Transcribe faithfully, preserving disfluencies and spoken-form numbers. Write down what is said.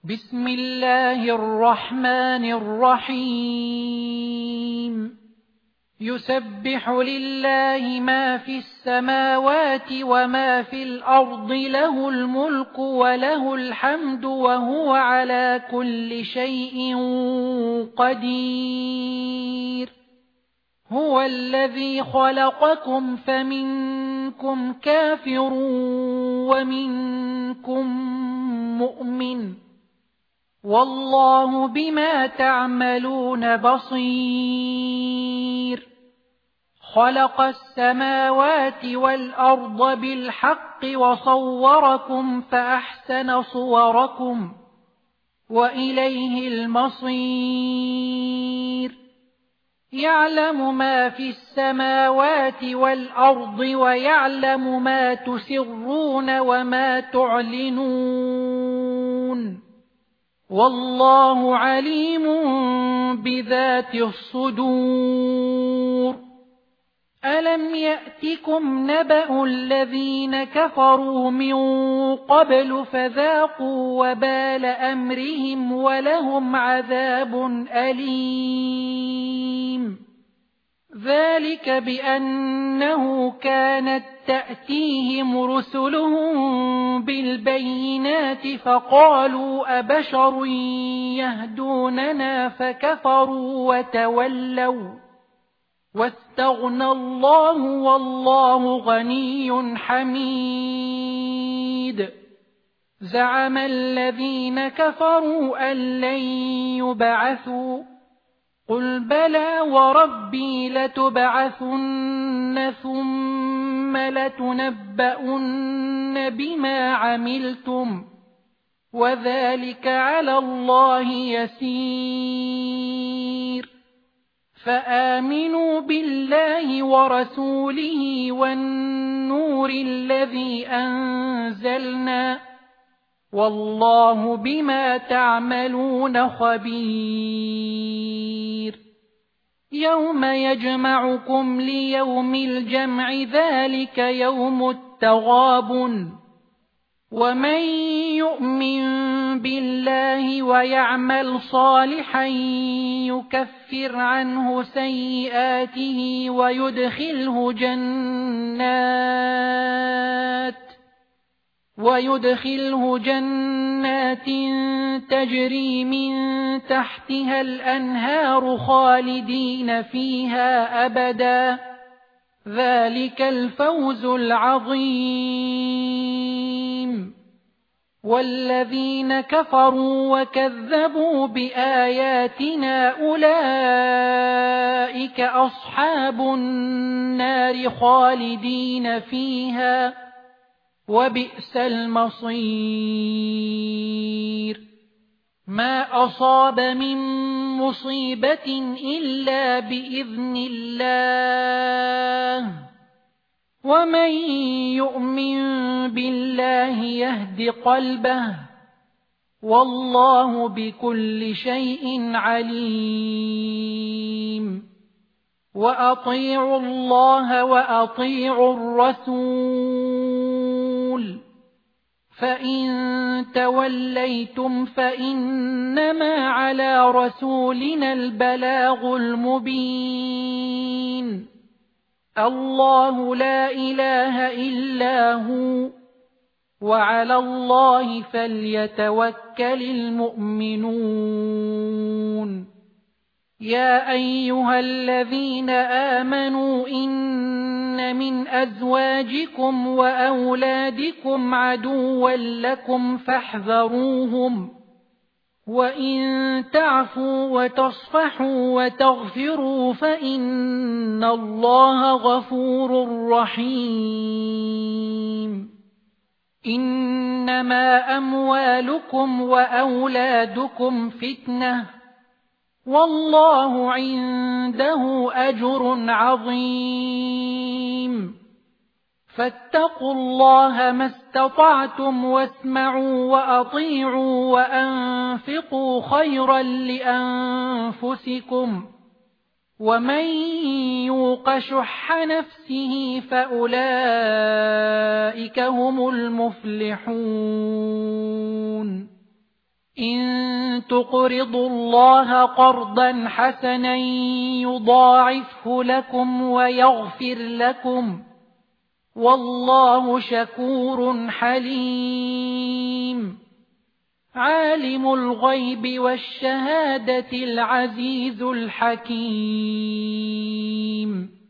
بسم الله الرحمن الرحيم يسبح لله ما في السماوات وما في الأرض له الملك وله الحمد وهو على كل شيء قدير هو الذي خلقكم فمنكم كافر ومنكم مؤمن والله بما تعملون بصير خلق السماوات والأرض بالحق وصوركم فأحسن صوركم وإليه المصير يعلم ما في السماوات والأرض ويعلم ما تسرون وما تعلنون والله عليم بذات الصدور ألم يأتكم نبأ الذين كفروا من قبل فذاقوا وبال أمرهم ولهم عذاب أليم ذلك بأنه كانت تأتيهم رسلهم بالبينات فقالوا أبشر يهدوننا فكفروا وتولوا واستغنى الله والله غني حميد زعم الذين كفروا أن لن يبعثوا قل بلى وربي لتبعثن ثم لتنبؤن بما عملتم وذلك على الله يسير فآمنوا بالله ورسوله والنور الذي أنزلنا والله بما تعملون خبير يوم يجمعكم ليوم الجمع ذلك يوم التغابن ومن يؤمن بالله ويعمل صالحا يكفر عنه سيئاته ويدخله جنات ويدخله جنات تجري من تحتها الأنهار خالدين فيها أبدا ذلك الفوز العظيم والذين كفروا وكذبوا بآياتنا أولئك أصحاب النار خالدين فيها وبئس المصير ما أصاب من مصيبة إلا بإذن الله ومن يؤمن بالله يهد قلبه والله بكل شيء عليم وأطيعوا الله وأطيعوا الرسول فإن توليتم فإنما على رسولنا البلاغ المبين الله لا إله إلا هو وعلى الله فليتوكل المؤمنون يا أيها الذين آمنوا إن من أزواجكم وأولادكم عدوا لكم فاحذروهم وإن تعفوا وتصفحوا وتغفروا فإن الله غفور رحيم إنما أموالكم وأولادكم فتنة والله عنده أجر عظيم فاتقوا الله ما استطعتم واسمعوا وأطيعوا وأنفقوا خيرا لأنفسكم ومن يوق شح نفسه فأولئك هم المفلحون إن تقرضوا الله قرضا حسنا يضاعفه لكم ويغفر لكم والله شكور حليم عالم الغيب والشهادة العزيز الحكيم